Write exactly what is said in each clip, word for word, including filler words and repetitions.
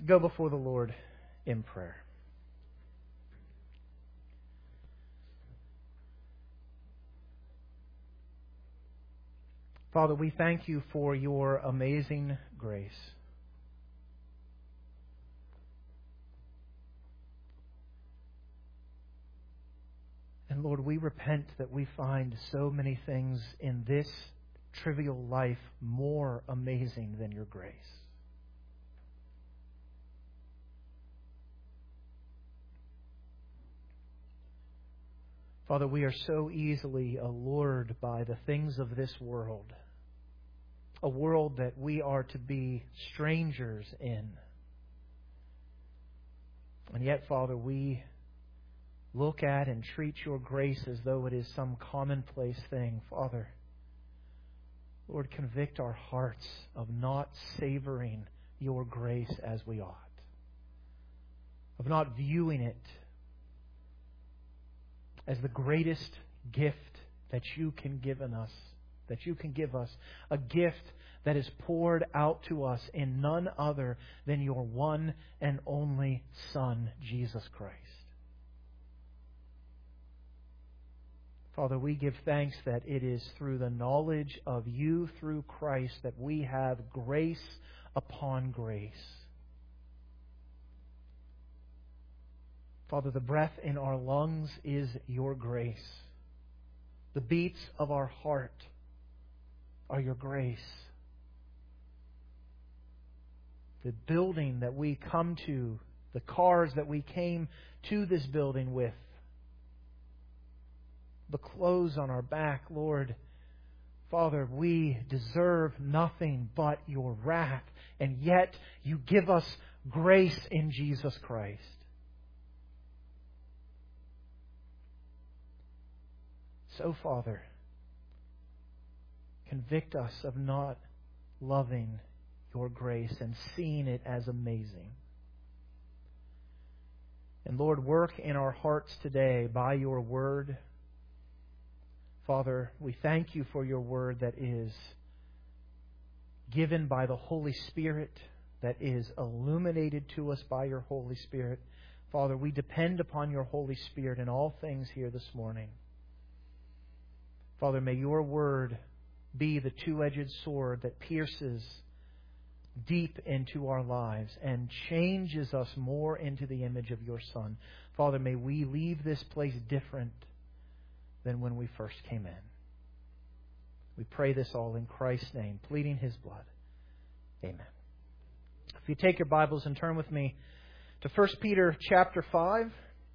go before the Lord in prayer. Father, we thank you for your amazing grace. And Lord, we repent that we find so many things in this trivial life more amazing than your grace. Father, we are so easily allured by the things of this world, a world that we are to be strangers in. And yet, Father, we look at and treat your grace as though it is some commonplace thing. Father, Lord, convict our hearts of not savoring your grace as we ought, of not viewing it as the greatest gift that you can give in us, that you can give us, a gift that is poured out to us in none other than your one and only Son, Jesus Christ. Father, we give thanks that it is through the knowledge of you through Christ that we have grace upon grace. Father, the breath in our lungs is your grace. The beats of our heart are your grace. The building that we come to, the cars that we came to this building with, the clothes on our back, Lord, Father, we deserve nothing but your wrath, and yet you give us grace in Jesus Christ. So, Father, convict us of not loving your grace and seeing it as amazing. And Lord, work in our hearts today by your word. Father, we thank you for your word that is given by the Holy Spirit, that is illuminated to us by your Holy Spirit. Father, we depend upon your Holy Spirit in all things here this morning. Father, may your word be the two-edged sword that pierces deep into our lives and changes us more into the image of your Son. Father, may we leave this place different than when we first came in. We pray this all in Christ's name, pleading His blood. Amen. If you take your Bibles and turn with me to First Peter chapter five.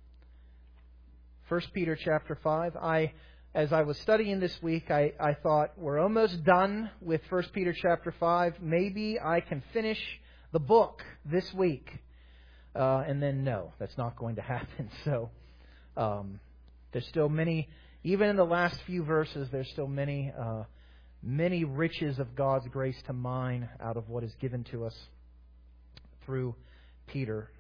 First Peter chapter five. I, as I was studying this week, I, I thought we're almost done with First Peter chapter five. Maybe I can finish the book this week. Uh, and then no, that's not going to happen. So um, there's still many... Even in the last few verses, there's still many, uh, many riches of God's grace to mine out of what is given to us through Peter.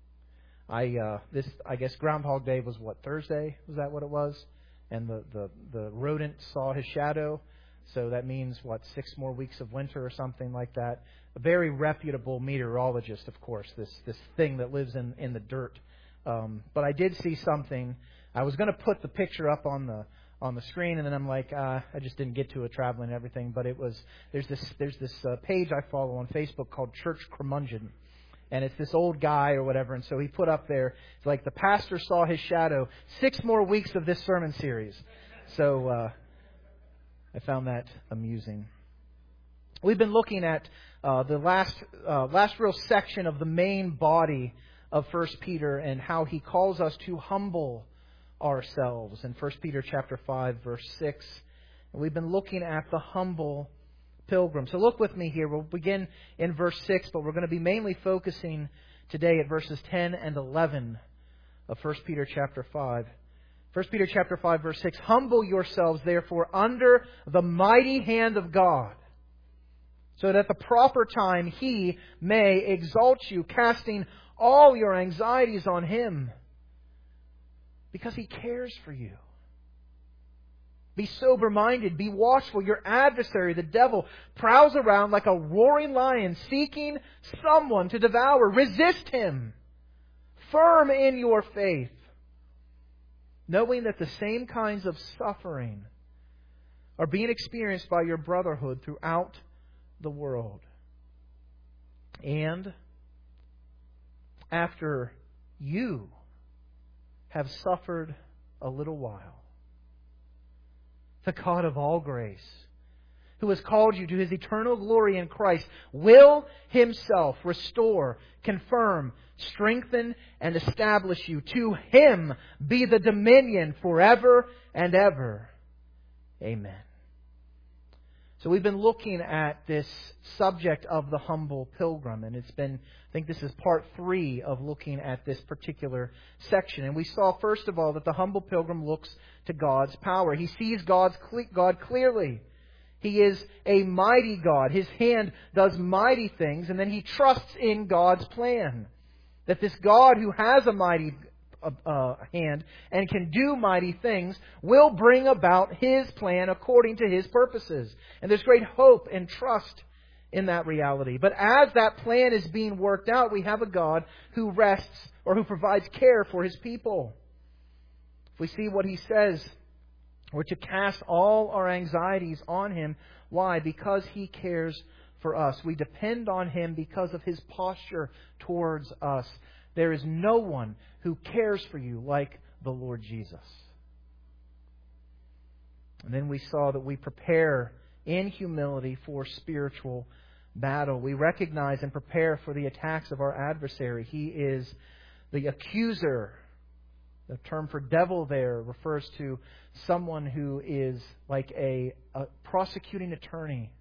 I uh, this I guess Groundhog Day was what, Thursday? Was that what it was? And the, the, the rodent saw his shadow, so that means what, six more weeks of winter or something like that. A very reputable meteorologist, of course, this this thing that lives in in the dirt. Um, but I did see something. I was going to put the picture up on the on the screen, and then I'm like, uh, I just didn't get to it, traveling and everything. But it was there's this there's this uh, page I follow on Facebook called Church Curmudgeon, and it's this old guy or whatever. And so he put up there, it's like the pastor saw his shadow. Six more weeks of this sermon series. So uh, I found that amusing. We've been looking at uh, the last uh, last real section of the main body of First Peter and how he calls us to humble ourselves in First Peter chapter five, verse six. And we've been looking at the humble pilgrim. So look with me here. We'll begin in verse six, but we're going to be mainly focusing today at verses ten and eleven of First Peter chapter five. First Peter chapter five, verse six. Humble yourselves, therefore, under the mighty hand of God, so that at the proper time He may exalt you, casting all your anxieties on Him, because He cares for you. Be sober-minded. Be watchful. Your adversary, the devil, prowls around like a roaring lion, seeking someone to devour. Resist him. Firm in your faith, knowing that the same kinds of suffering are being experienced by your brotherhood throughout the world. And after you have suffered a little while, the God of all grace, who has called you to His eternal glory in Christ, will Himself restore, confirm, strengthen, and establish you. To Him be the dominion forever and ever. Amen. So we've been looking at this subject of the humble pilgrim, and it's been, I think this is part three of looking at this particular section. And we saw, first of all, that the humble pilgrim looks to God's power. He sees God's God clearly. He is a mighty God. His hand does mighty things, and then he trusts in God's plan. That this God who has a mighty uh, hand and can do mighty things will bring about His plan according to His purposes. And there's great hope and trust in that reality. But as that plan is being worked out, we have a God who rests or who provides care for His people. If we see what He says, we're to cast all our anxieties on Him. Why? Because He cares for us. We depend on Him because of His posture towards us. There is no one who cares for you like the Lord Jesus. And then we saw that we prepare in humility for spiritual battle. We recognize and prepare for the attacks of our adversary. He is the accuser. The term for devil there refers to someone who is like a, a prosecuting attorney.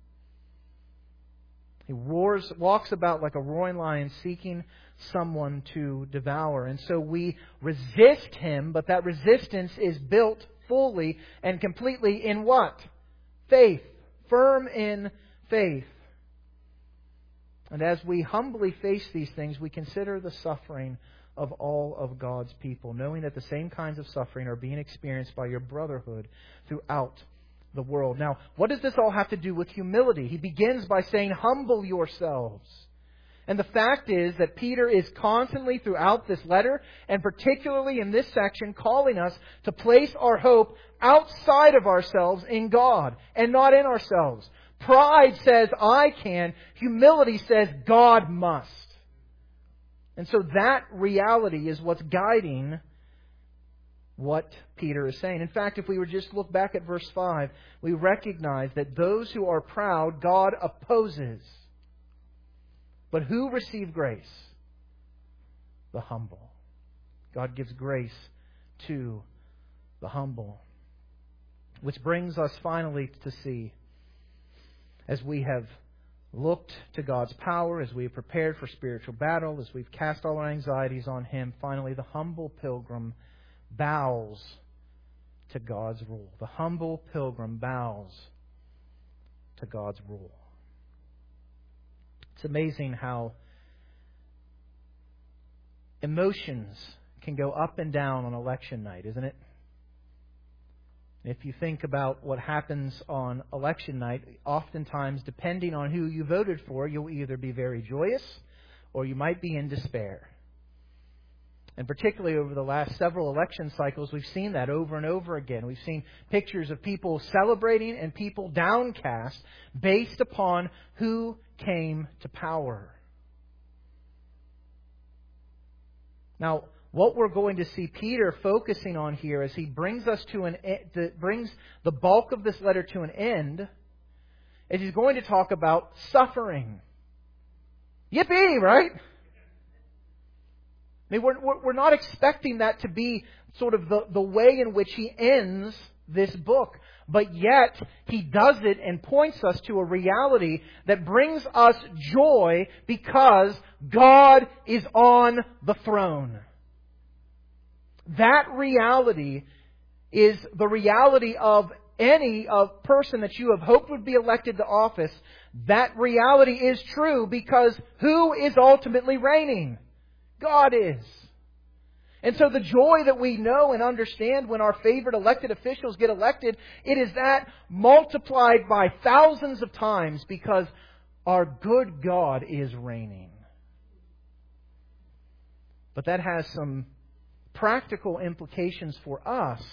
He roars, walks about like a roaring lion, seeking someone to devour. And so we resist him, but that resistance is built fully and completely in what? Faith. Firm in faith. And as we humbly face these things, we consider the suffering of all of God's people, knowing that the same kinds of suffering are being experienced by your brotherhood throughout the world. Now, what does this all have to do with humility? He begins by saying, humble yourselves. And the fact is that Peter is constantly throughout this letter, and particularly in this section, calling us to place our hope outside of ourselves in God and not in ourselves. Pride says, I can. Humility says, God must. And so that reality is what's guiding what Peter is saying. In fact, if we were just look back at verse five, we recognize that those who are proud, God opposes. But who receive grace? The humble. God gives grace to the humble. Which brings us finally to see, as we have looked to God's power, as we have prepared for spiritual battle, as we've cast all our anxieties on Him, finally the humble pilgrim bows to God's rule. The humble pilgrim bows to God's rule. It's amazing how emotions can go up and down on election night, isn't it? If you think about what happens on election night, oftentimes, depending on who you voted for, you'll either be very joyous or you might be in despair. And particularly over the last several election cycles, we've seen that over and over again. We've seen pictures of people celebrating and people downcast based upon who came to power. Now, what we're going to see Peter focusing on here as he brings us to an brings the bulk of this letter to an end, is he's going to talk about suffering. Yippee, right? I mean, we're, we're not expecting that to be sort of the, the way in which he ends this book. But yet, he does it and points us to a reality that brings us joy because God is on the throne. That reality is the reality of any of person that you have hoped would be elected to office. That reality is true because who is ultimately reigning? God is. And so the joy that we know and understand when our favorite elected officials get elected, it is that multiplied by thousands of times because our good God is reigning. But that has some practical implications for us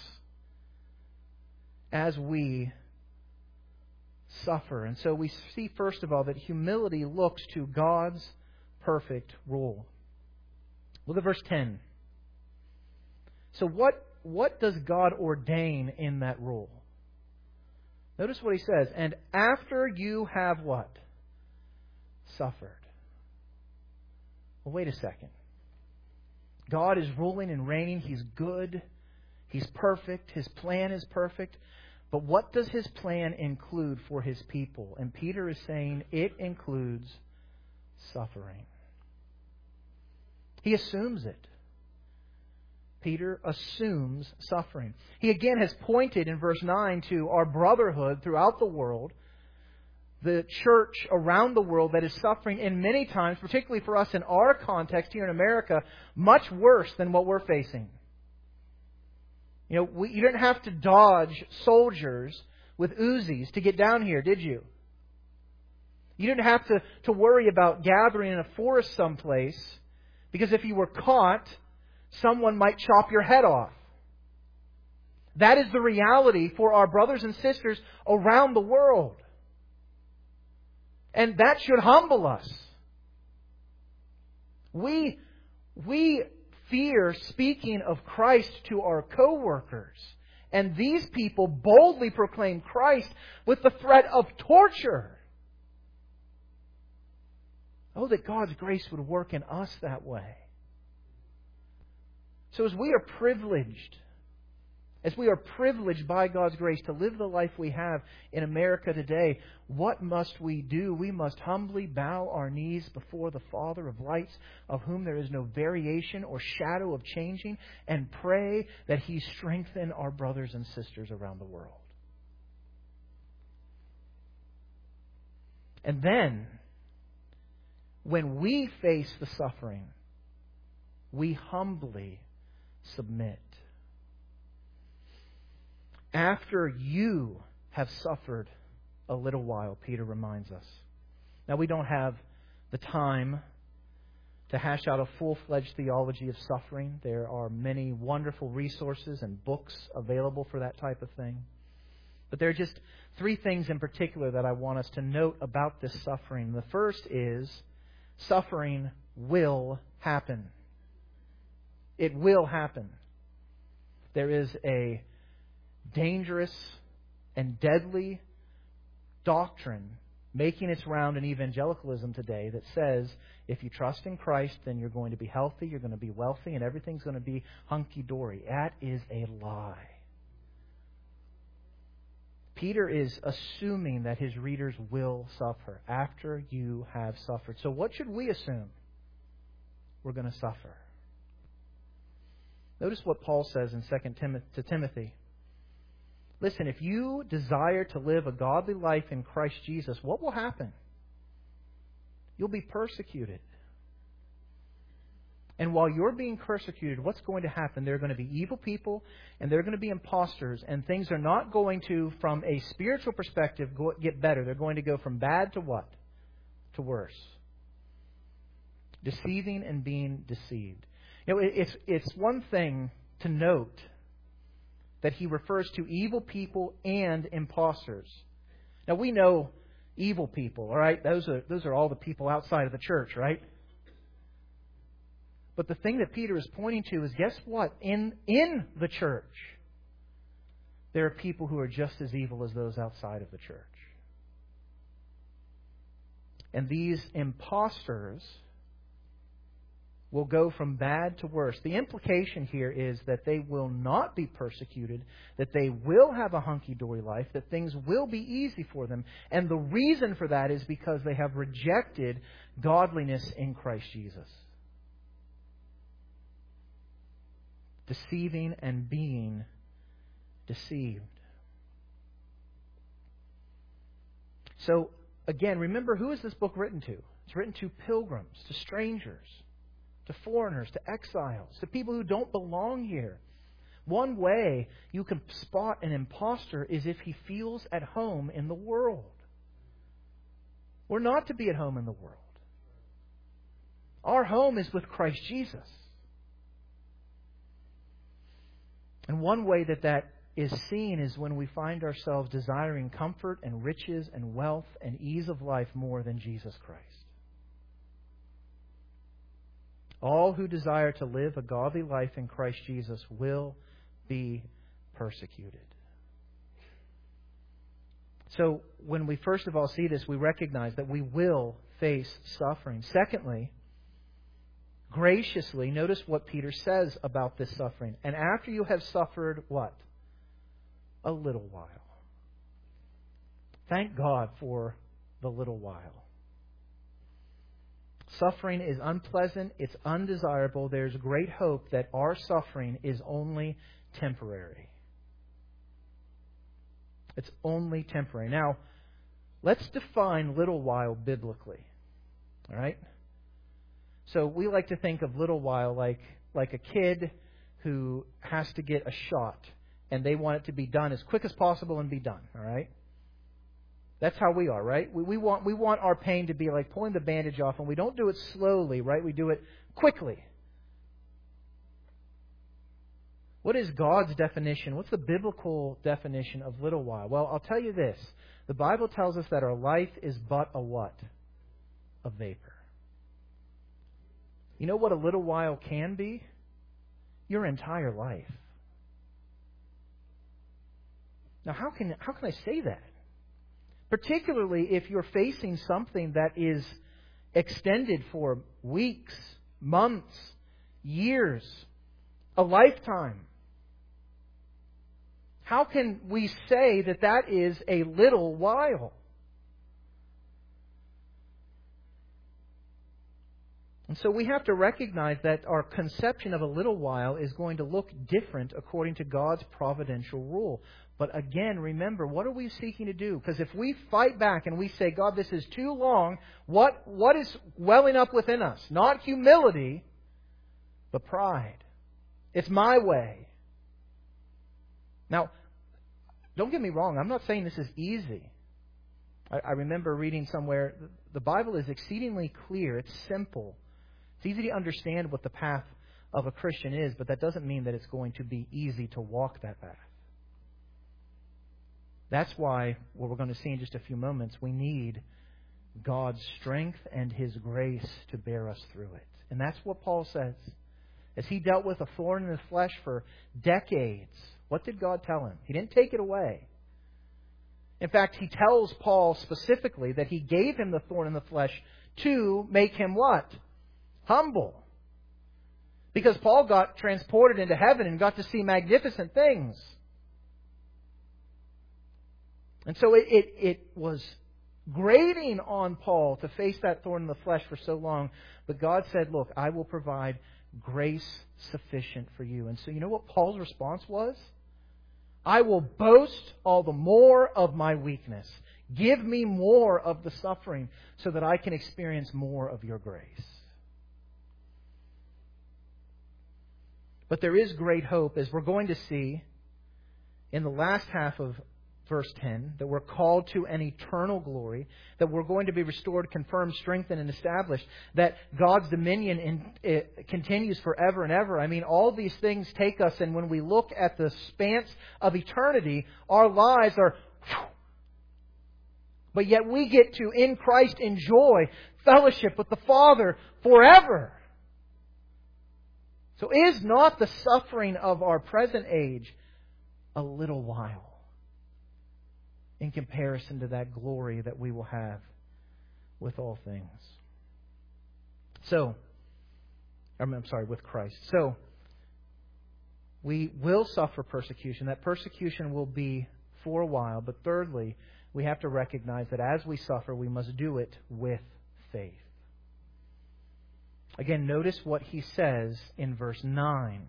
as we suffer. And so we see, first of all, that humility looks to God's perfect rule. Look at verse ten. So what, what does God ordain in that rule? Notice what he says. And after you have what? Suffered. Well, wait a second. God is ruling and reigning. He's good. He's perfect. His plan is perfect. But what does His plan include for His people? And Peter is saying it includes suffering. He assumes it. Peter assumes suffering. He again has pointed in verse nine to our brotherhood throughout the world, the church around the world that is suffering, and many times, particularly for us in our context here in America, much worse than what we're facing. You know, we, you didn't have to dodge soldiers with Uzis to get down here, did you? You didn't have to, to worry about gathering in a forest someplace, because if you were caught, someone might chop your head off. That is the reality for our brothers and sisters around the world. And that should humble us. We, we fear speaking of Christ to our co-workers. And these people boldly proclaim Christ with the threat of torture. Oh, that God's grace would work in us that way. So as we are privileged, as we are privileged by God's grace to live the life we have in America today, what must we do? We must humbly bow our knees before the Father of lights, of whom there is no variation or shadow of changing, and pray that He strengthen our brothers and sisters around the world. And then, when we face the suffering, we humbly submit. After you have suffered a little while, Peter reminds us. Now, we don't have the time to hash out a full-fledged theology of suffering. There are many wonderful resources and books available for that type of thing. But there are just three things in particular that I want us to note about this suffering. The first is suffering will happen. It will happen. There is a dangerous and deadly doctrine making its round in evangelicalism today that says if you trust in Christ, then you're going to be healthy, you're going to be wealthy, and everything's going to be hunky-dory. That is a lie. Peter is assuming that his readers will suffer after you have suffered. So what should we assume? We're going to suffer. Notice what Paul says in Second Timothy to Timothy. Listen, if you desire to live a godly life in Christ Jesus, what will happen? You'll be persecuted. And while you're being persecuted, what's going to happen? There are going to be evil people, and there are going to be imposters, and things are not going to, from a spiritual perspective, go, get better. They're going to go from bad to what? To worse. Deceiving and being deceived. You know, it's, it's one thing to note that he refers to evil people and imposters. Now, we know evil people, all right? Those are, those are all the people outside of the church, right? But the thing that Peter is pointing to is, guess what? In, in the church, there are people who are just as evil as those outside of the church. And these imposters will go from bad to worse. The implication here is that they will not be persecuted, that they will have a hunky-dory life, that things will be easy for them. And the reason for that is because they have rejected godliness in Christ Jesus. Deceiving and being deceived. So, again, remember, who is this book written to? It's written to pilgrims, to strangers, to foreigners, to exiles, to people who don't belong here. One way you can spot an imposter is if he feels at home in the world. We're not to be at home in the world. Our home is with Christ Jesus. And one way that that is seen is when we find ourselves desiring comfort and riches and wealth and ease of life more than Jesus Christ. All who desire to live a godly life in Christ Jesus will be persecuted. So when we first of all see this, we recognize that we will face suffering. Secondly, graciously, notice what Peter says about this suffering. And after you have suffered what? A little while. Thank God for the little while. Suffering is unpleasant. It's undesirable. There's great hope that our suffering is only temporary. It's only temporary. Now, let's define little while biblically. All right? So we like to think of little while like, like a kid who has to get a shot and they want it to be done as quick as possible and be done. All right? That's how we are, right? We, we want we want our pain to be like pulling the bandage off, and we don't do it slowly, right? We do it quickly. What is God's definition? What's the biblical definition of little while? Well, I'll tell you this. The Bible tells us that our life is but a what? A vapor. You know what a little while can be? Your entire life. Now, how can how can I say that? Particularly if you're facing something that is extended for weeks, months, years, a lifetime. How can we say that that is a little while? And so we have to recognize that our conception of a little while is going to look different according to God's providential rule. But again, remember, what are we seeking to do? Because if we fight back and we say, God, this is too long, what, what is welling up within us? Not humility, but pride. It's my way. Now, don't get me wrong. I'm not saying this is easy. I, I remember reading somewhere, the Bible is exceedingly clear. It's simple. It's easy to understand what the path of a Christian is, but that doesn't mean that it's going to be easy to walk that path. That's why, what we're going to see in just a few moments, we need God's strength and His grace to bear us through it. And that's what Paul says. As he dealt with a thorn in the flesh for decades, what did God tell him? He didn't take it away. In fact, he tells Paul specifically that he gave him the thorn in the flesh to make him what? Humble. Because Paul got transported into heaven and got to see magnificent things. And so it, it, it was grating on Paul to face that thorn in the flesh for so long. But God said, look, I will provide grace sufficient for you. And so you know what Paul's response was? I will boast all the more of my weakness. Give me more of the suffering so that I can experience more of your grace. But there is great hope, as we're going to see in the last half of verse ten, that we're called to an eternal glory, that we're going to be restored, confirmed, strengthened, and established, that God's dominion in, it continues forever and ever. I mean, all these things take us, and when we look at the span of eternity, our lives are... But yet we get to, in Christ, enjoy fellowship with the Father forever. So is not the suffering of our present age a little while in comparison to that glory that we will have with all things? So, I'm sorry, with Christ. So, we will suffer persecution. That persecution will be for a while. But thirdly, we have to recognize that as we suffer, we must do it with faith. Again, notice what he says in verse nine.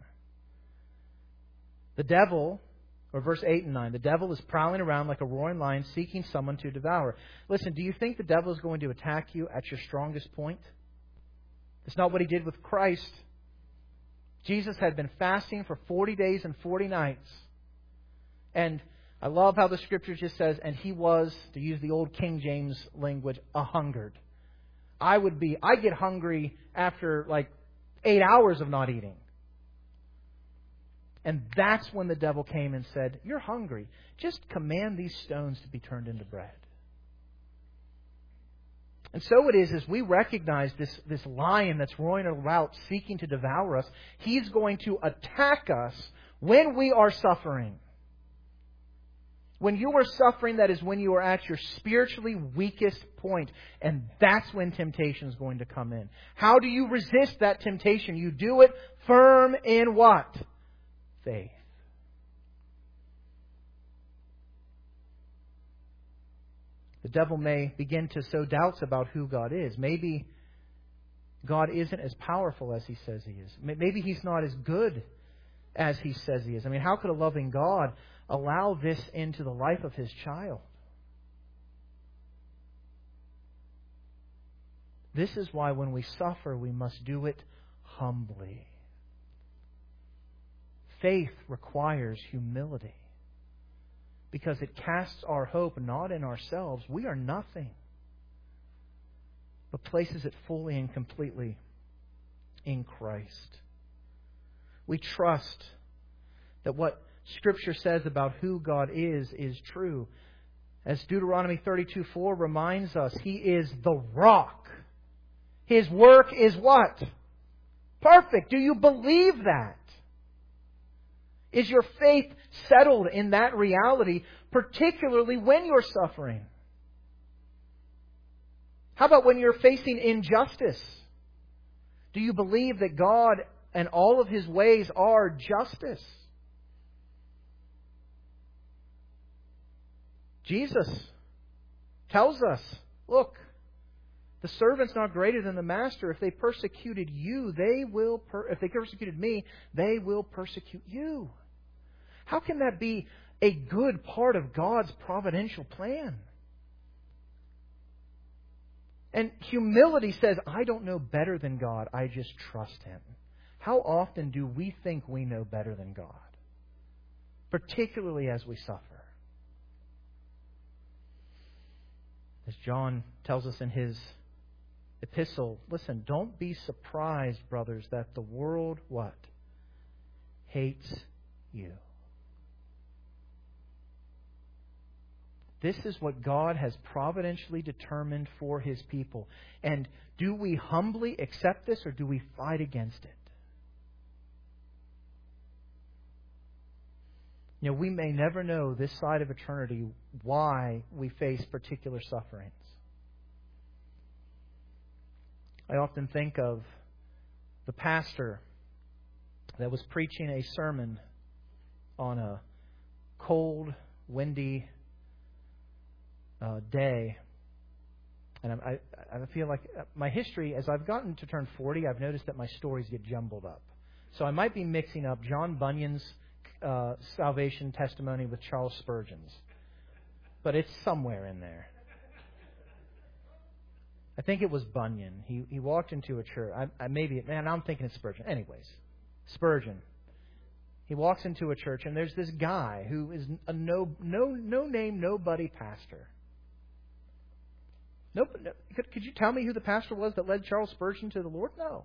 The devil, or verse eight and nine, the devil is prowling around like a roaring lion seeking someone to devour. Listen, do you think the devil is going to attack you at your strongest point? It's not what He did with Christ. Jesus had been fasting for forty days and forty nights. And I love how the Scripture just says, and He was, to use the old King James language, a-hungered. I would be, I get hungry after like eight hours of not eating. And that's when the devil came and said, you're hungry. Just command these stones to be turned into bread. And so it is, as we recognize this, this lion that's roaring about seeking to devour us, he's going to attack us when we are suffering. When you are suffering, that is when you are at your spiritually weakest point. And that's when temptation is going to come in. How do you resist that temptation? You do it firm in what? Faith. The devil may begin to sow doubts about who God is. Maybe God isn't as powerful as He says He is. Maybe He's not as good as He says He is. I mean, how could a loving God allow this into the life of His child? This is why when we suffer, we must do it humbly. Faith requires humility, because it casts our hope not in ourselves. We are nothing. But places it fully and completely in Christ. We trust that what Scripture says about who God is, is true. As Deuteronomy thirty-two four reminds us, He is the rock. His work is what? Perfect. Do you believe that? Is your faith settled in that reality, particularly when you're suffering? How about when you're facing injustice? Do you believe that God and all of His ways are justice? Jesus tells us, look, the servant's not greater than the master. If they persecuted you, they will, per- if they persecuted me, they will persecute you. How can that be a good part of God's providential plan? And humility says, I don't know better than God. I just trust Him. How often do we think we know better than God? Particularly as we suffer. As John tells us in his epistle, listen, don't be surprised, brothers, that the world, what? Hates you. This is what God has providentially determined for His people. And do we humbly accept this, or do we fight against it? You know, we may never know this side of eternity why we face particular sufferings. I often think of the pastor that was preaching a sermon on a cold, windy uh, day. And I, I feel like my history, as I've gotten to turn forty, I've noticed that my stories get jumbled up. So I might be mixing up John Bunyan's uh, salvation testimony with Charles Spurgeon's. But it's somewhere in there. I think it was Bunyan. He he walked into a church. I, I maybe man, I'm thinking it's Spurgeon. Anyways, Spurgeon. He walks into a church, and there's this guy who is a no no no name nobody pastor. Nope. No, could, could you tell me who the pastor was that led Charles Spurgeon to the Lord? No.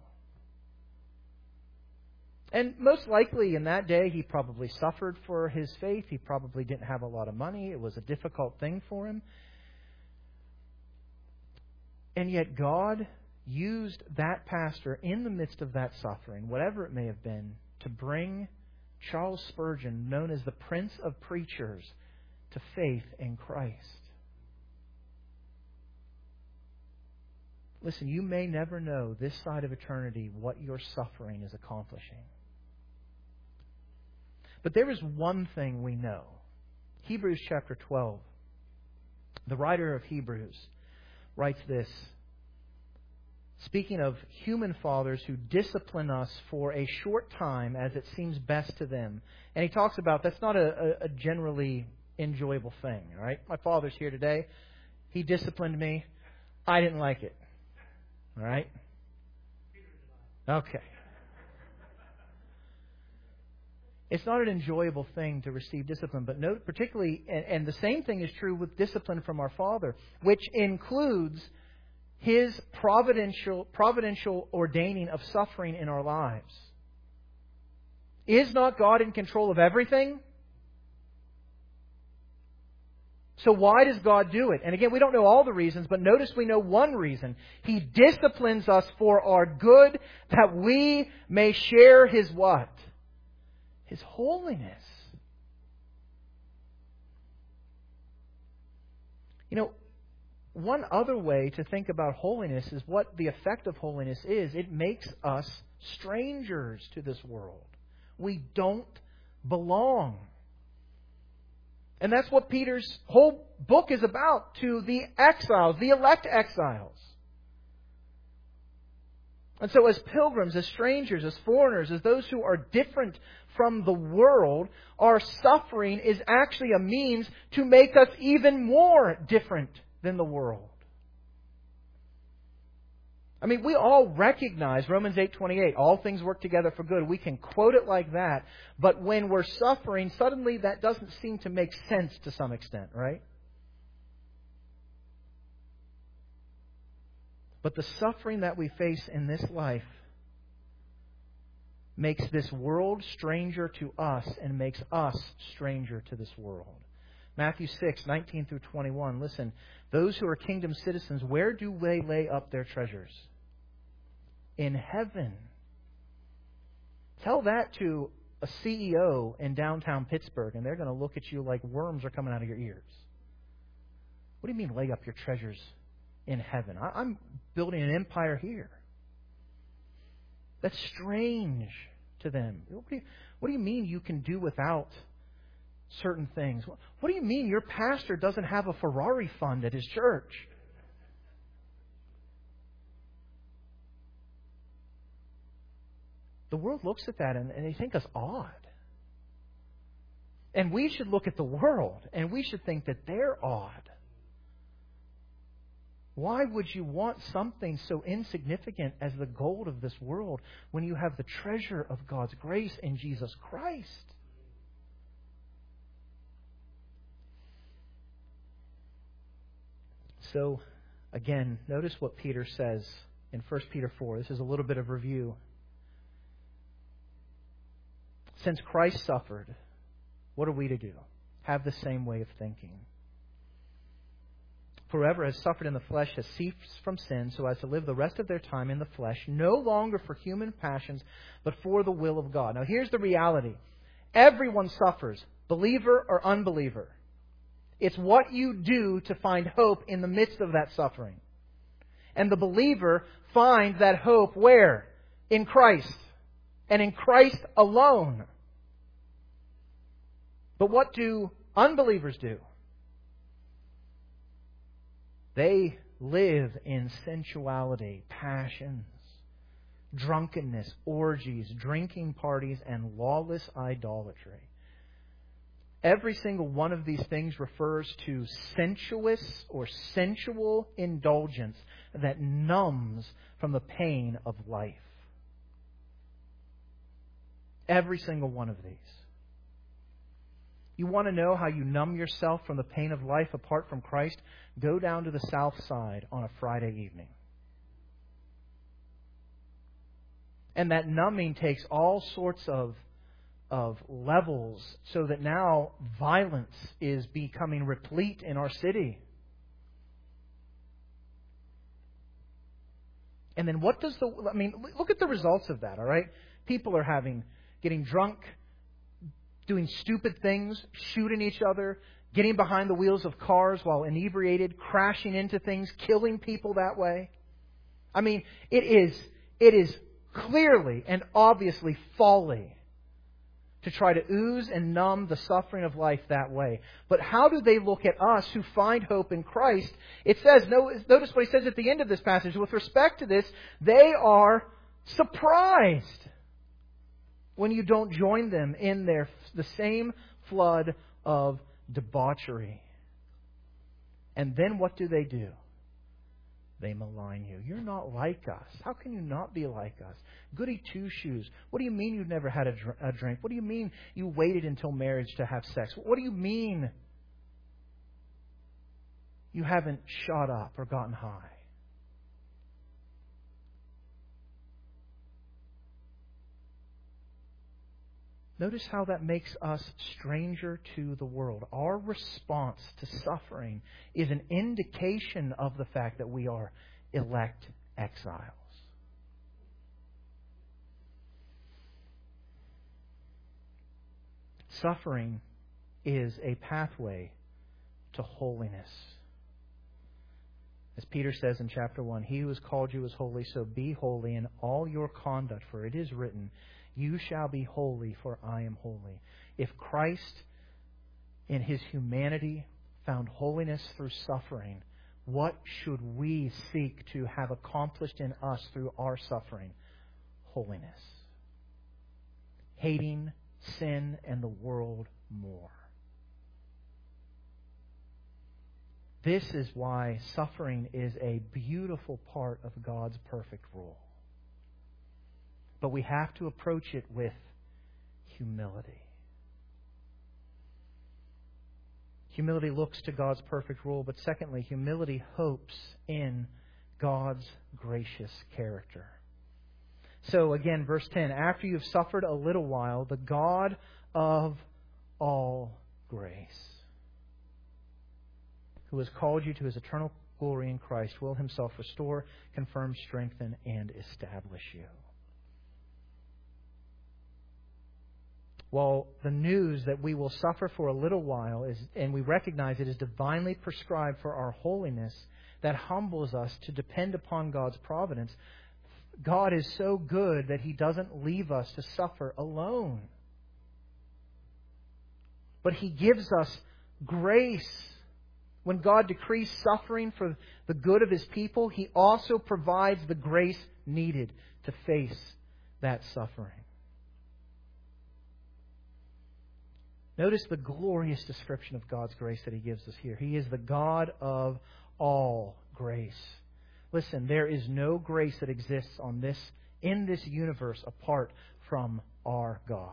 And most likely in that day, he probably suffered for his faith. He probably didn't have a lot of money. It was a difficult thing for him. And yet God used that pastor in the midst of that suffering, whatever it may have been, to bring Charles Spurgeon, known as the Prince of Preachers, to faith in Christ. Listen, you may never know this side of eternity what your suffering is accomplishing. But there is one thing we know. Hebrews chapter twelve. The writer of Hebrews writes this, speaking of human fathers who discipline us for a short time as it seems best to them. And he talks about that's not a, a generally enjoyable thing. All right? My father's here today. He disciplined me. I didn't like it. All right? Okay. It's not an enjoyable thing to receive discipline, but note particularly, and, and the same thing is true with discipline from our Father, which includes His providential, providential ordaining of suffering in our lives. Is not God in control of everything? So why does God do it? And again, we don't know all the reasons, but notice we know one reason. He disciplines us for our good, that we may share His what? His holiness. You know, one other way to think about holiness is what the effect of holiness is. It makes us strangers to this world. We don't belong. And that's what Peter's whole book is about, to the exiles, the elect exiles. And so as pilgrims, as strangers, as foreigners, as those who are different from the world, our suffering is actually a means to make us even more different than the world. I mean, we all recognize Romans eight twenty-eight, all things work together for good. We can quote it like that, but when we're suffering, suddenly that doesn't seem to make sense to some extent, right? But the suffering that we face in this life makes this world stranger to us and makes us stranger to this world. Matthew six, nineteen through twenty-one. Listen, those who are kingdom citizens, where do they lay up their treasures? In heaven. Tell that to a C E O in downtown Pittsburgh, and they're going to look at you like worms are coming out of your ears. What do you mean lay up your treasures in heaven? I'm building an empire here. That's strange to them. What do you, what do you mean you can do without certain things? What do you mean your pastor doesn't have a Ferrari fund at his church? The world looks at that and, and they think us odd. And we should look at the world and we should think that they're odd. Why would you want something so insignificant as the gold of this world when you have the treasure of God's grace in Jesus Christ? So, again, notice what Peter says in First Peter four. This is a little bit of review. Since Christ suffered, what are we to do? Have the same way of thinking. For whoever has suffered in the flesh has ceased from sin, so as to live the rest of their time in the flesh, no longer for human passions, but for the will of God. Now here's the reality. Everyone suffers, believer or unbeliever. It's what you do to find hope in the midst of that suffering. And the believer finds that hope where? In Christ. And in Christ alone. But what do unbelievers do? They live in sensuality, passions, drunkenness, orgies, drinking parties, and lawless idolatry. Every single one of these things refers to sensuous or sensual indulgence that numbs from the pain of life. Every single one of these. You want to know how you numb yourself from the pain of life apart from Christ? Go down to the South Side on a Friday evening. And that numbing takes all sorts of, of levels so that now violence is becoming replete in our city. And then what does the... I mean, look at the results of that, all right? People are having... getting drunk, doing stupid things, shooting each other, getting behind the wheels of cars while inebriated, crashing into things, killing people that way. I mean, it is it is clearly and obviously folly to try to ooze and numb the suffering of life that way. But how do they look at us who find hope in Christ? It says, notice what he says at the end of this passage. With respect to this, they are surprised when you don't join them in their the same flood of debauchery. And then what do they do? they malign you. You're not like us. How can you not be like us? Goody two-shoes. What do you mean you've never had a, dr- a drink? What do you mean you waited until marriage to have sex? What do you mean you haven't shot up or gotten high? Notice how that makes us stranger to the world. Our response to suffering is an indication of the fact that we are elect exiles. Suffering is a pathway to holiness. As Peter says in chapter one, He who has called you is holy, so be holy in all your conduct, for it is written, you shall be holy, for I am holy. If Christ, in His humanity, found holiness through suffering, what should we seek to have accomplished in us through our suffering? Holiness. Hating sin and the world more. This is why suffering is a beautiful part of God's perfect rule. But we have to approach it with humility. Humility looks to God's perfect rule, but secondly, humility hopes in God's gracious character. So again, verse ten, after you've suffered a little while, the God of all grace, who has called you to His eternal glory in Christ, will Himself restore, confirm, strengthen, and establish you. Well, the news that we will suffer for a little while is, and we recognize it is divinely prescribed for our holiness, that humbles us to depend upon God's providence. God is so good that He doesn't leave us to suffer alone. But He gives us grace. When God decrees suffering for the good of His people, He also provides the grace needed to face that suffering. Notice the glorious description of God's grace that He gives us here. He is the God of all grace. Listen, there is no grace that exists on this in this universe apart from our God.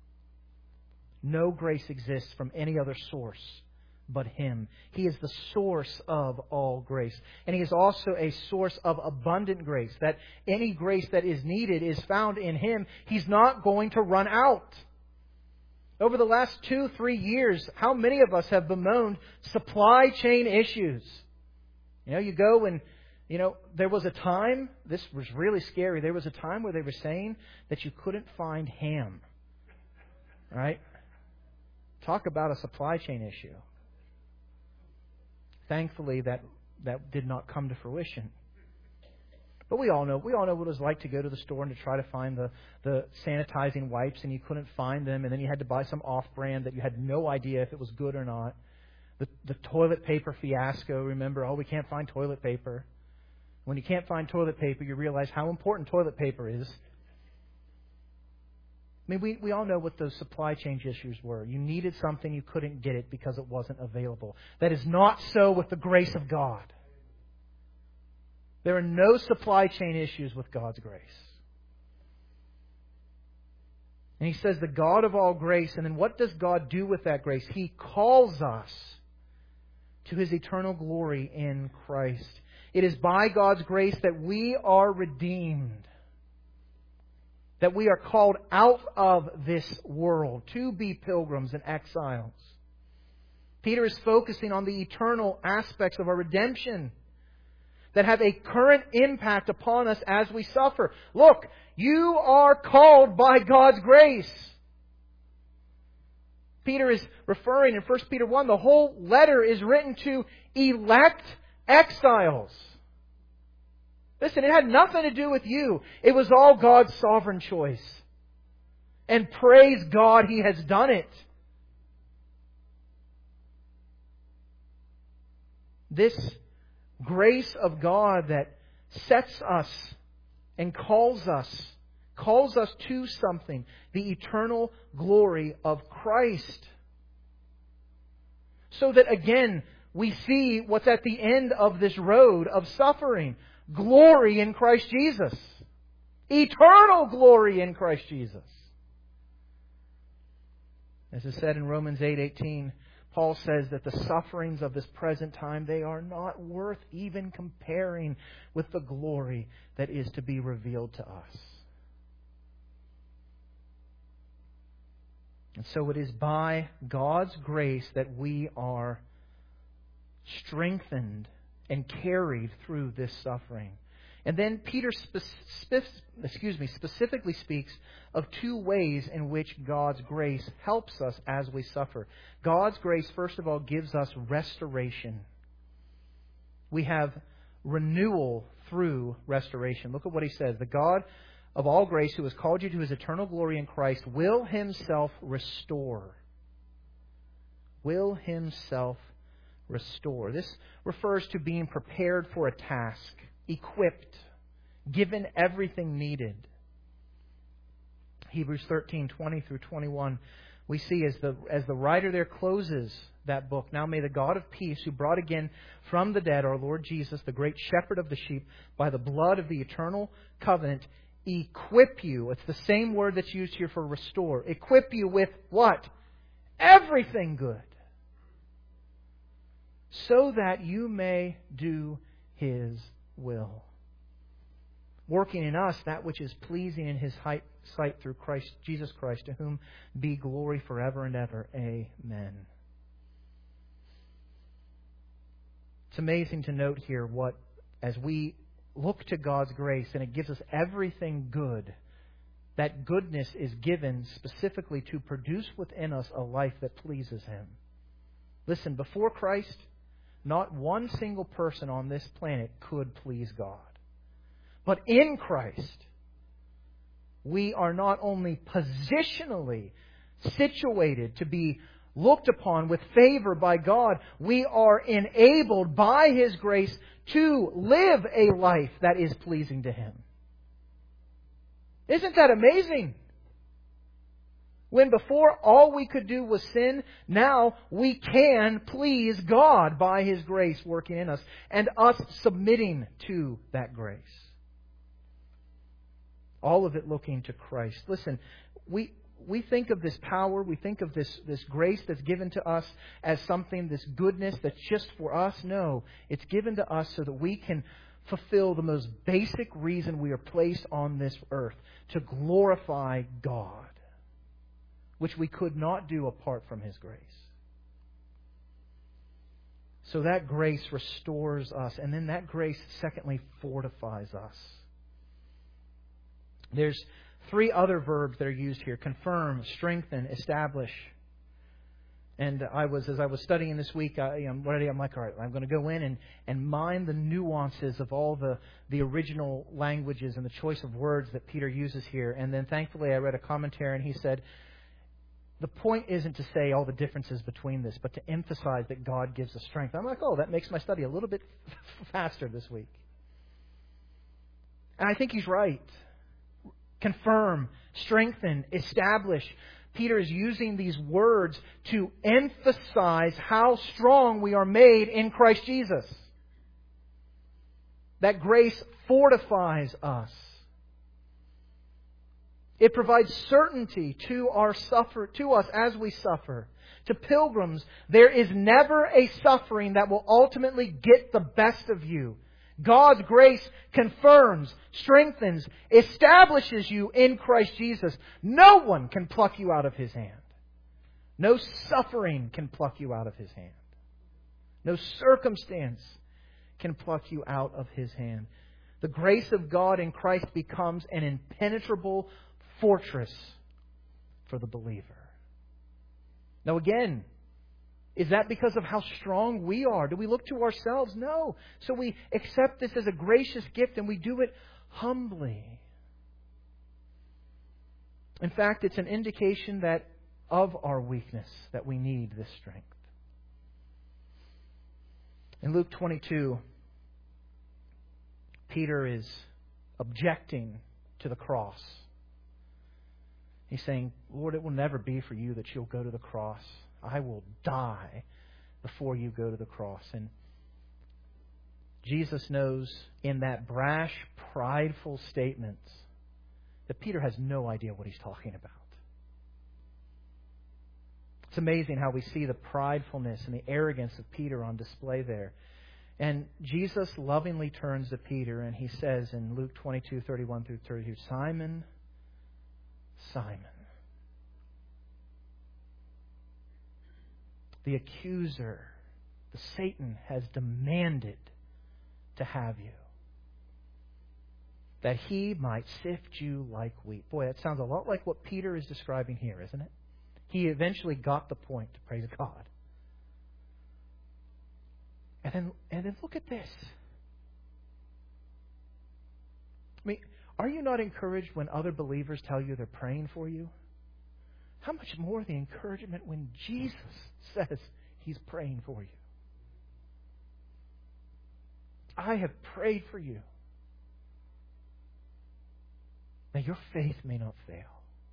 No grace exists from any other source but Him. He is the source of all grace. And He is also a source of abundant grace. That any grace that is needed is found in Him. He's not going to run out. Over the last two, three years, how many of us have bemoaned supply chain issues? You know, you go and, you know, there was a time, this was really scary, there was a time where they were saying that you couldn't find ham. Right? Talk about a supply chain issue. Thankfully, that, that did not come to fruition. But we all know we all know what it was like to go to the store and to try to find the, the sanitizing wipes, and you couldn't find them, and then you had to buy some off-brand that you had no idea if it was good or not. The, the toilet paper fiasco, remember, oh, we can't find toilet paper. When you can't find toilet paper, you realize how important toilet paper is. I mean, we, we all know what those supply chain issues were. You needed something, you couldn't get it because it wasn't available. That is not so with the grace of God. There are no supply chain issues with God's grace. And He says the God of all grace. And then what does God do with that grace? He calls us to His eternal glory in Christ. It is by God's grace that we are redeemed. That we are called out of this world to be pilgrims and exiles. Peter is focusing on the eternal aspects of our redemption that have a current impact upon us as we suffer. Look, you are called by God's grace. Peter is referring in First Peter one, the whole letter is written to elect exiles. Listen, it had nothing to do with you. It was all God's sovereign choice. And praise God, He has done it. This grace of God that sets us and calls us, calls us to something, the eternal glory of Christ. So that again, we see what's at the end of this road of suffering. Glory in Christ Jesus. Eternal glory in Christ Jesus. As is said in Romans eight eighteen, Paul says that the sufferings of this present time, they are not worth even comparing with the glory that is to be revealed to us. And so it is by God's grace that we are strengthened and carried through this suffering. And then Peter spe- spe- excuse me, specifically speaks of two ways in which God's grace helps us as we suffer. God's grace, first of all, gives us restoration. We have renewal through restoration. Look at what he says. The God of all grace, who has called you to His eternal glory in Christ, will Himself restore. Will Himself restore. This refers to being prepared for a task, equipped, given everything needed. Hebrews thirteen twenty through twenty-one, we see as the as the writer there closes that book, now may the God of peace, who brought again from the dead our Lord Jesus, the great shepherd of the sheep, by the blood of the eternal covenant, equip you. It's the same word that's used here for restore. Equip you with what? Everything good. So that you may do His will. Working in us that which is pleasing in His sight through Christ Jesus Christ, to whom be glory forever and ever. Amen. It's amazing to note here what, as we look to God's grace and it gives us everything good, that goodness is given specifically to produce within us a life that pleases Him. Listen, before Christ, not one single person on this planet could please God. But in Christ, we are not only positionally situated to be looked upon with favor by God, we are enabled by His grace to live a life that is pleasing to Him. Isn't that amazing? When before all we could do was sin, now we can please God by His grace working in us and us submitting to that grace. All of it looking to Christ. Listen, we we think of this power, we think of this, this grace that's given to us as something, this goodness that's just for us. No, it's given to us so that we can fulfill the most basic reason we are placed on this earth, to glorify God, which we could not do apart from His grace. So that grace restores us, and then that grace, secondly, fortifies us. There's three other verbs that are used here: confirm, strengthen, establish. And I was, as I was studying this week, I, you know, I'm ready. I'm like, all right, I'm going to go in and, and mine the nuances of all the, the original languages and the choice of words that Peter uses here. And then thankfully I read a commentary and he said, the point isn't to say all the differences between this, but to emphasize that God gives us strength. I'm like, oh, that makes my study a little bit faster this week. And I think he's right. Confirm, strengthen, establish. Peter is using these words to emphasize how strong we are made in Christ Jesus. That grace fortifies us. It provides certainty to our suffer, to us as we suffer. To pilgrims, there is never a suffering that will ultimately get the best of you. God's grace confirms, strengthens, establishes you in Christ Jesus. No one can pluck you out of His hand. No suffering can pluck you out of His hand. No circumstance can pluck you out of His hand. The grace of God in Christ becomes an impenetrable fortress for the believer. Now again, is that because of how strong we are? Do we look to ourselves? No. So we accept this as a gracious gift and we do it humbly. In fact, it's an indication that of our weakness that we need this strength. In Luke twenty-two, Peter is objecting to the cross. He's saying, Lord, it will never be for you that you'll go to the cross. I will die before you go to the cross. And Jesus knows in that brash, prideful statement that Peter has no idea what he's talking about. It's amazing how we see the pridefulness and the arrogance of Peter on display there. And Jesus lovingly turns to Peter and he says in Luke twenty-two, thirty-one through thirty-two, Simon, Simon, the accuser, the Satan, has demanded to have you, that he might sift you like wheat. Boy, that sounds a lot like what Peter is describing here, isn't it? He eventually got the point, praise God. And then, and then look at this. I mean, are you not encouraged when other believers tell you they're praying for you? How much more the encouragement when Jesus says He's praying for you? I have prayed for you, that your faith may not fail.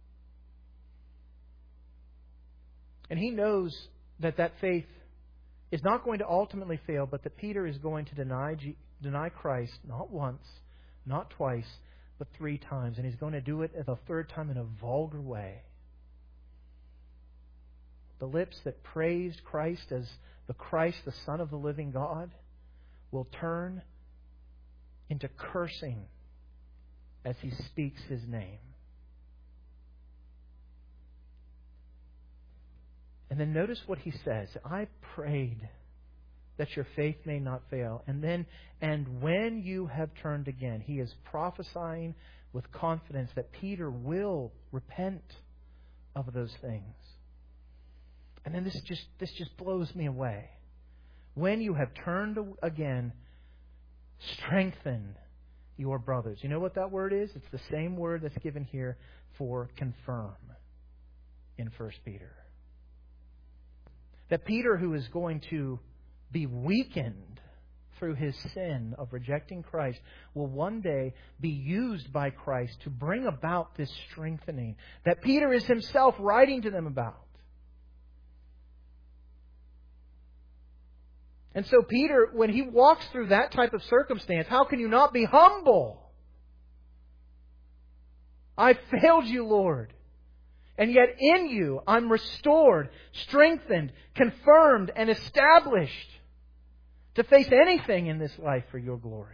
And He knows that that faith is not going to ultimately fail, but that Peter is going to deny deny Christ not once, not twice, but three times. And he's going to do it the third time in a vulgar way. The lips that praised Christ as the Christ, the Son of the living God, will turn into cursing as he speaks His name. And then notice what he says. I prayed that your faith may not fail. And then, and when you have turned again, he is prophesying with confidence that Peter will repent of those things. And then this just this just blows me away. When you have turned again, strengthen your brothers. You know what that word is? It's the same word that's given here for confirm in First Peter. That Peter, who is going to be weakened through his sin of rejecting Christ, will one day be used by Christ to bring about this strengthening that Peter is himself writing to them about. And so Peter, when he walks through that type of circumstance, how can you not be humble? I failed you, Lord. And yet in you I'm restored, strengthened, confirmed, and established to face anything in this life for your glory.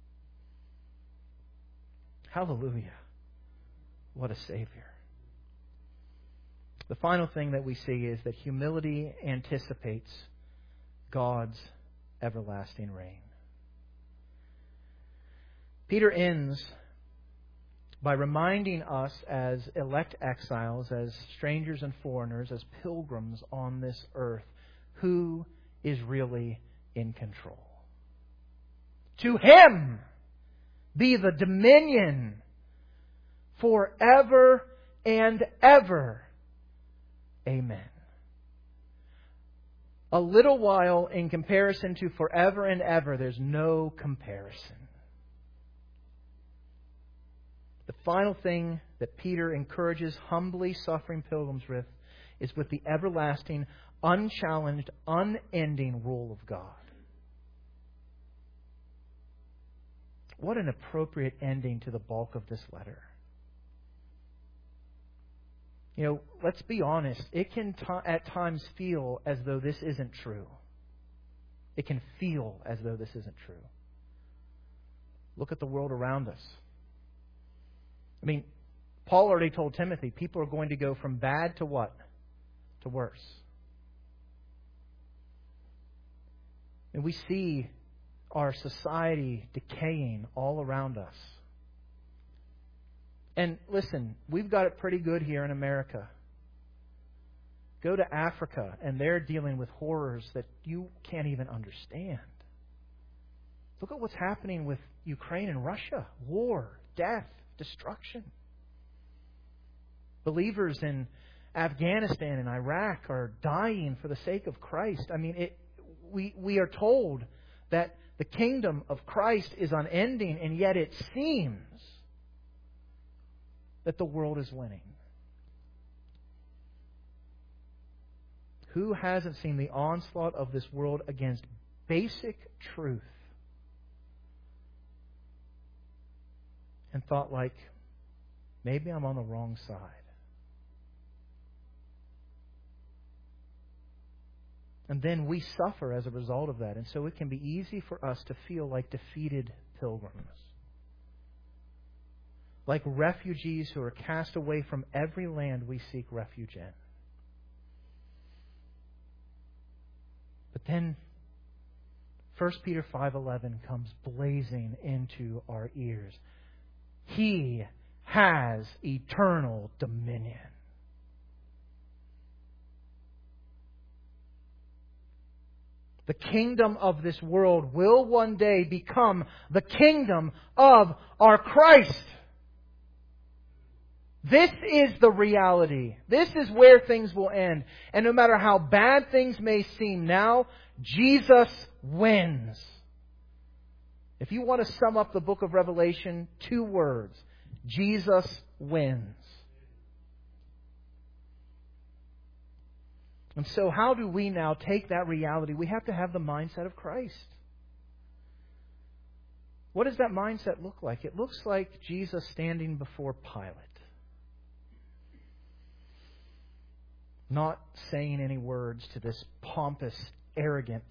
Hallelujah. What a Savior. The final thing that we see is that humility anticipates God's everlasting reign. Peter ends by reminding us as elect exiles, as strangers and foreigners, as pilgrims on this earth, who is really in control. To Him be the dominion forever and ever. Amen. A little while in comparison to forever and ever, there's no comparison. The final thing that Peter encourages humbly suffering pilgrims with is with the everlasting, unchallenged, unending rule of God. What an appropriate ending to the bulk of this letter. You know, let's be honest. It can t- at times feel as though this isn't true. It can feel as though this isn't true. Look at the world around us. I mean, Paul already told Timothy, people are going to go from bad to what? To worse. And we see our society decaying all around us. And listen, we've got it pretty good here in America. Go to Africa, and they're dealing with horrors that you can't even understand. Look at what's happening with Ukraine and Russia. War, death, destruction. Believers in Afghanistan and Iraq are dying for the sake of Christ. I mean, it, we we are told that the kingdom of Christ is unending, and yet it seems that the world is winning. Who hasn't seen the onslaught of this world against basic truth and thought like, maybe I'm on the wrong side? And then we suffer as a result of that. And so it can be easy for us to feel like defeated pilgrims. Like refugees who are cast away from every land we seek refuge in. But then First Peter five eleven comes blazing into our ears. He has eternal dominion. The kingdom of this world will one day become the kingdom of our Christ. This is the reality. This is where things will end. And no matter how bad things may seem now, Jesus wins. If you want to sum up the book of Revelation, two words: Jesus wins. And so how do we now take that reality? We have to have the mindset of Christ. What does that mindset look like? It looks like Jesus standing before Pilate, not saying any words to this pompous, arrogant,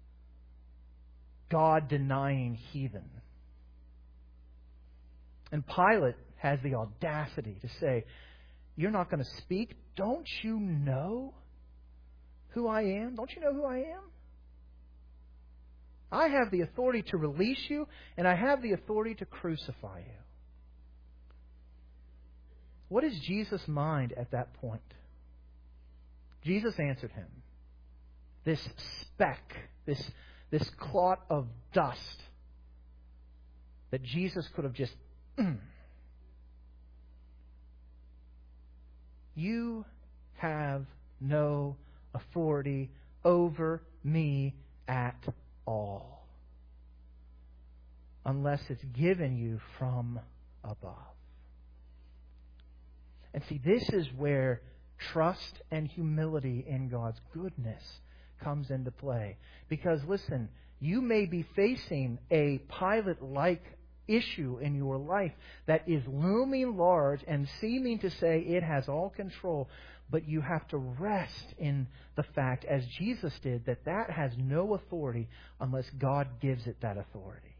God-denying heathen. And Pilate has the audacity to say, "You're not going to speak? Don't you know who I am? Don't you know who I am? I have the authority to release you, and I have the authority to crucify you." What is Jesus' mind at that point? Jesus answered him. This speck, this, this clot of dust that Jesus could have just... Mm. You have no authority over me at all, unless it's given you from above. And see, this is where trust and humility in God's goodness comes into play. Because listen, you may be facing a Pilate-like issue in your life that is looming large and seeming to say it has all control. But you have to rest in the fact, as Jesus did, that that has no authority unless God gives it that authority.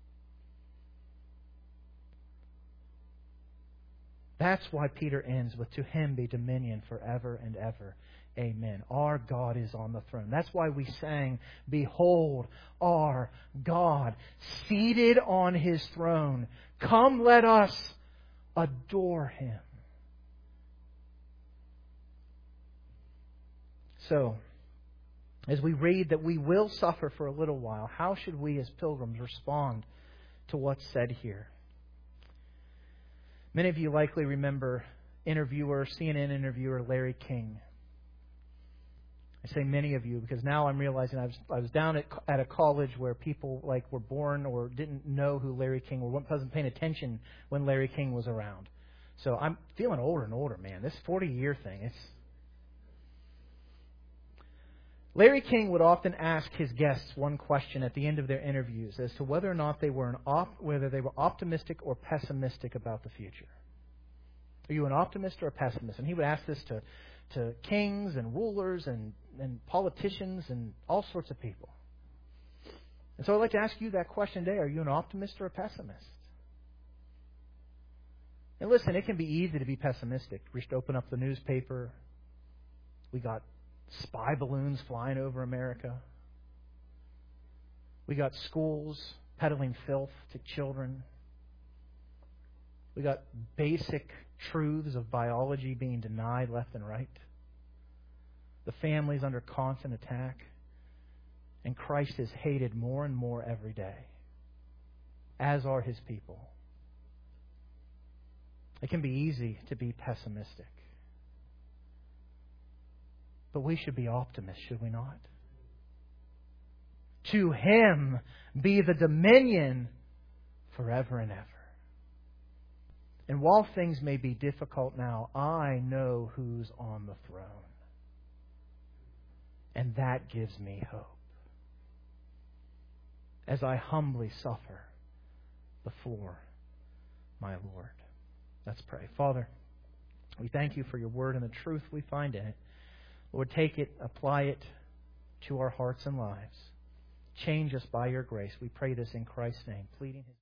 That's why Peter ends with, "To Him be dominion forever and ever. Amen." Our God is on the throne. That's why we sang, "Behold our God, seated on His throne. Come, let us adore Him." So, as we read that we will suffer for a little while, how should we as pilgrims respond to what's said here? Many of you likely remember interviewer, C N N interviewer Larry King. I say many of you because now I'm realizing I was I was down at at a college where people like were born or didn't know who Larry King or wasn't paying attention when Larry King was around. So I'm feeling older and older, man. This forty-year thing, it's... Larry King would often ask his guests one question at the end of their interviews as to whether or not they were an op- whether they were optimistic or pessimistic about the future. Are you an optimist or a pessimist? And he would ask this to, to kings and rulers and, and politicians and all sorts of people. And so I'd like to ask you that question today. Are you an optimist or a pessimist? And listen, it can be easy to be pessimistic. We should open up the newspaper. We got spy balloons flying over America. We got schools peddling filth to children. We got basic truths of biology being denied left and right. The family's under constant attack. And Christ is hated more and more every day, as are His people. It can be easy to be pessimistic. But we should be optimists, should we not? To Him be the dominion forever and ever. And while things may be difficult now, I know who's on the throne. And that gives me hope as I humbly suffer before my Lord. Let's pray. Father, we thank you for your word and the truth we find in it. Lord, take it, apply it to our hearts and lives. Change us by your grace. We pray this in Christ's name, pleading his